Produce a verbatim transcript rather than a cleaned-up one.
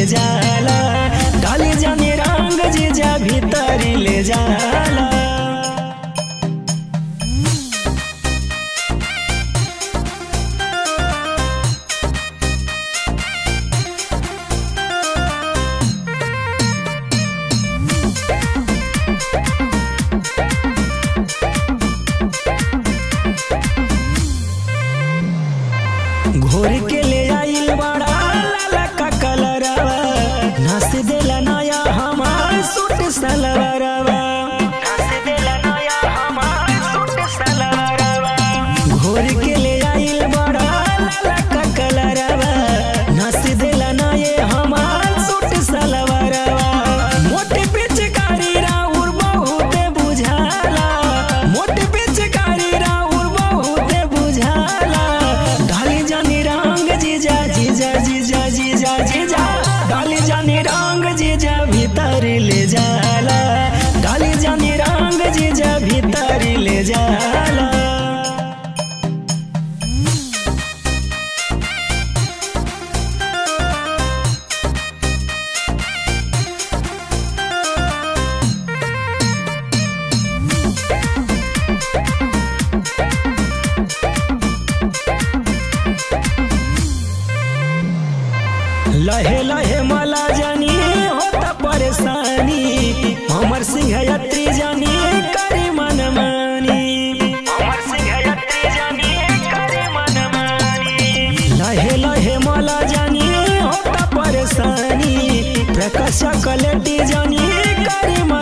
जाला डाली जानी रंग जीजा भीतर ले जाला। घोर के ले आइल बड़ा लाला का कलरवा नस देला नया हमार सूट सलवारवा नस देला नया हमार सूट सलवारवा। घोर के ले आइल बड़ा लाला का कलरवा नस देला नये हमार सूट सलवारवा। मोटे पिचकारी राउर बहुत बुझाला मोटे पिचकारी राउर बहुत बुझाला डाली जानी रंग जीजा जीजा जीजा जीजा जीजा डाली जानी रंग जीजा भीतर ले जाला डाली जानी रंग जीजा भीतर ले जाला। लहे लहे मला जानी होता परेशानी हमर सिंह यात्री जानी करे मन मानी हमर सिंह यात्री जानी करे मन मानी। लहे लहे मला जानी होता परेशानी प्रकाश कलेटी जानी करे